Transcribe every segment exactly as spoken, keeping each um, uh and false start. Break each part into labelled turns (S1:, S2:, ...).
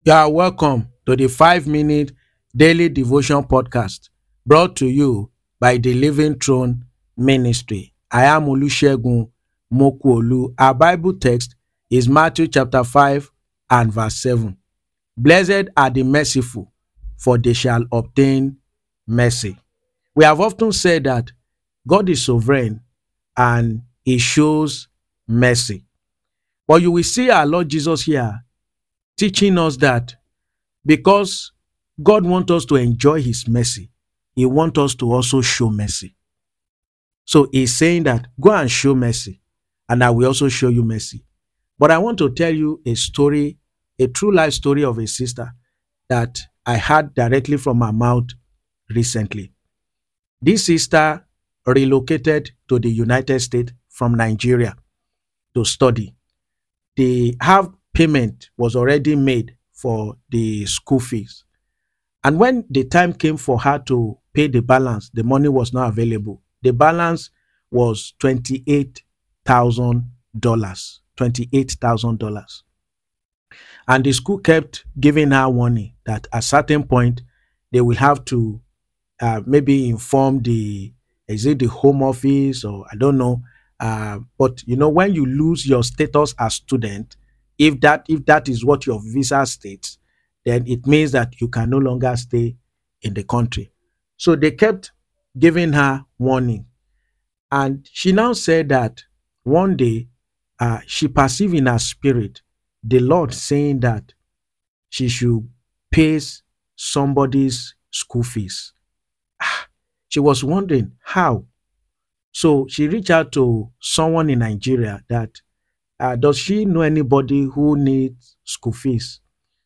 S1: You are welcome to the five minute daily devotion podcast brought to you by the Living Throne Ministry. I am Olusegun Mokuolu. Our Bible text is Matthew chapter five and verse seven. Blessed are the merciful, for they shall obtain mercy. We have often said that God is sovereign and he shows mercy. But you will see our Lord Jesus here teaching us that because God wants us to enjoy his mercy, he wants us to also show mercy. So he's saying that go and show mercy, and I will also show you mercy. But I want to tell you a story, a true life story of a sister that I heard directly from her mouth recently. This sister relocated to the United States from Nigeria to study. The half payment was already made for the school fees. And when the time came for her to pay the balance, the money was not available. The balance was twenty-eight thousand dollars. twenty-eight thousand dollars. And the school kept giving her warning that at a certain point, they will have to uh, maybe inform the, is it the home office or I don't know. Uh, but you know, when you lose your status as student, if that if that is what your visa states, then it means that you can no longer stay in the country. So they kept giving her warning. And she now said that one day uh, she perceived in her spirit the Lord saying that she should pay somebody's school fees. Ah, She was wondering how. So she reached out to someone in Nigeria that uh, does she know anybody who needs school fees?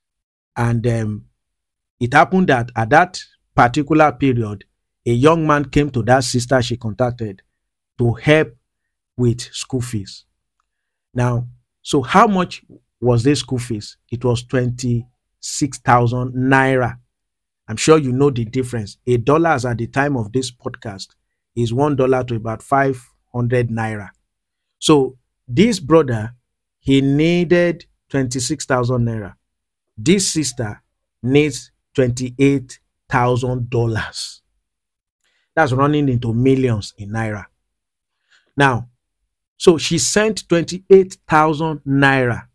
S1: And um, it happened that at that particular period, a young man came to that sister she contacted to help with school fees. Now, so how much was this school fees? It was twenty-six thousand naira. I'm sure you know the difference. A dollar as at the time of this podcast is one dollar to about five hundred naira. So this brother, he needed twenty-six thousand naira. This sister needs twenty-eight thousand dollars. That's running into millions in naira. Now, so she sent twenty-eight thousand naira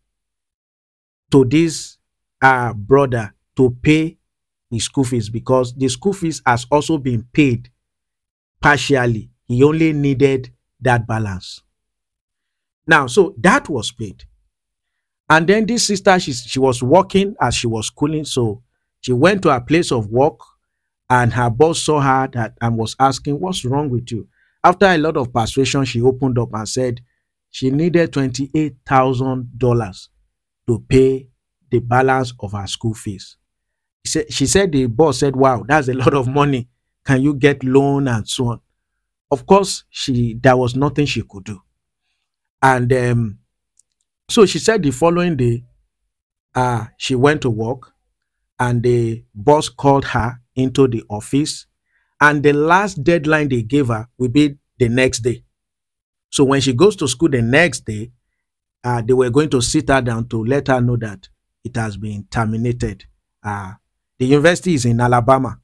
S1: to this uh, brother to pay his school fees because the school fees has also been paid partially. He only needed that balance. Now, so that was paid. And then this sister, she, she was working as she was schooling. So she went to her place of work and her boss saw her that and was asking, what's wrong with you? After a lot of persuasion, she opened up and said she needed twenty-eight thousand dollars to pay the balance of her school fees. She said, she said the boss said, wow, that's a lot of money. Can you get loan and so on? Of course, she there was nothing she could do. And um, so she said the following day, uh, she went to work and the boss called her into the office. And the last deadline they gave her will be the next day. So when she goes to school the next day, uh, they were going to sit her down to let her know that it has been terminated. Uh, the university is in Alabama.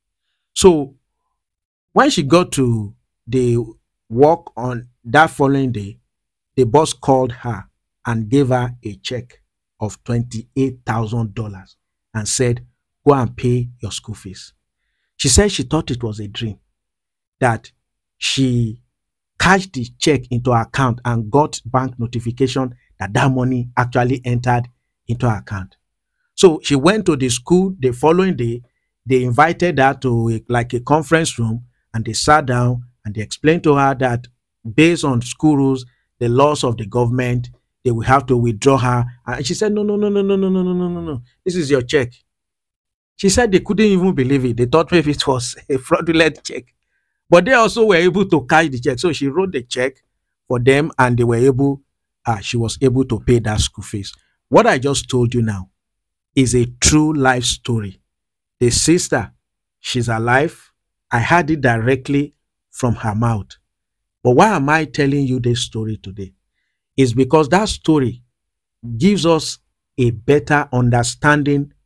S1: So when she got to the work on that following day, the boss called her and gave her a check of twenty-eight thousand dollars and said, go and pay your school fees. She said she thought it was a dream, that she cashed the check into her account and got bank notification that that money actually entered into her account. So she went to the school the following day. They invited her to a, like a conference room and they sat down and they explained to her that based on school rules, the laws of the government, they will have to withdraw her. And she said, no, no, no, no, no, no, no, no, no, no, no. This is your check. She said they couldn't even believe it. They thought maybe it was a fraudulent check. But they also were able to cash the check. So she wrote the check for them and they were able, uh, she was able to pay that school fees. What I just told you now is a true life story. The sister, she's alive. I heard it directly from her mouth. But why am I telling you this story today? It's because that story gives us a better understanding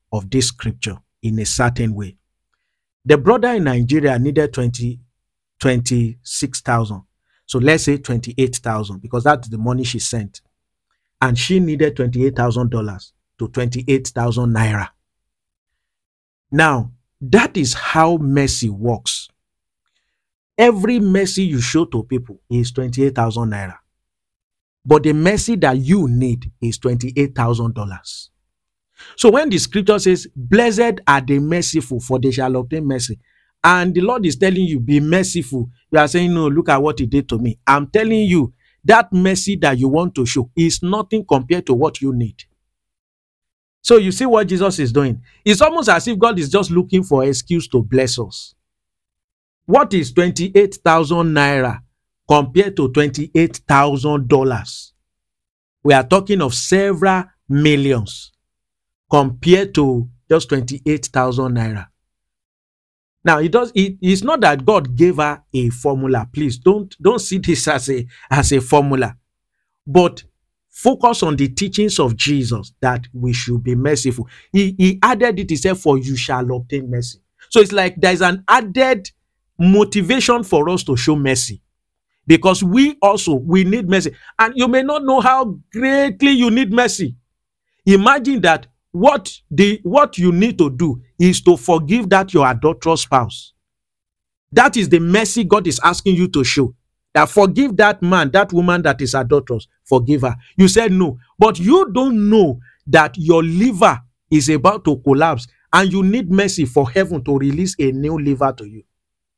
S1: of this scripture in a certain way. The brother in Nigeria needed twenty, twenty-six thousand. So let's say twenty-eight thousand, because that's the money she sent. And she needed twenty-eight thousand dollars to twenty-eight thousand naira. Now, that is how mercy works. Every mercy you show to people is twenty-eight thousand naira. But the mercy that you need is twenty-eight thousand dollars. So when the scripture says, blessed are the merciful, for they shall obtain mercy, and the Lord is telling you, be merciful, you are saying, no, look at what he did to me. I'm telling you, that mercy that you want to show is nothing compared to what you need. So you see what Jesus is doing? It's almost as if God is just looking for an excuse to bless us. What is twenty-eight thousand naira compared to twenty-eight thousand dollars? We are talking of several millions compared to just twenty-eight thousand naira. Now, it does. It, it's not that God gave her a formula. Please don't don't see this as a as a formula, but focus on the teachings of Jesus that we should be merciful. He he added it. He said, "For you shall obtain mercy." So it's like there's an added motivation for us to show mercy, because we also we need mercy, and you may not know how greatly you need mercy. Imagine that what the what you need to do is to forgive that your adulterous spouse. That is the mercy God is asking you to show. That forgive that man, that woman that is adulterous, forgive her. You said no, but you don't know that your liver is about to collapse and you need mercy for heaven to release a new liver to you.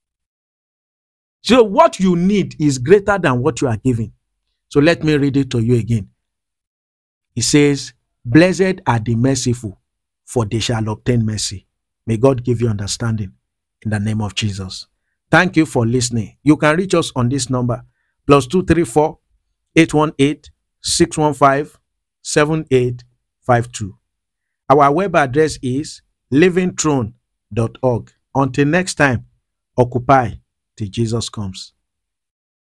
S1: So what you need is greater than what you are giving. So let me read it to you again. It says, blessed are the merciful, for they shall obtain mercy. May God give you understanding in the name of Jesus. Thank you for listening. You can reach us on this number, plus two three four, eight one eight, six one five, seven eight five two. Our web address is living throne dot org. Until next time, occupy till Jesus comes.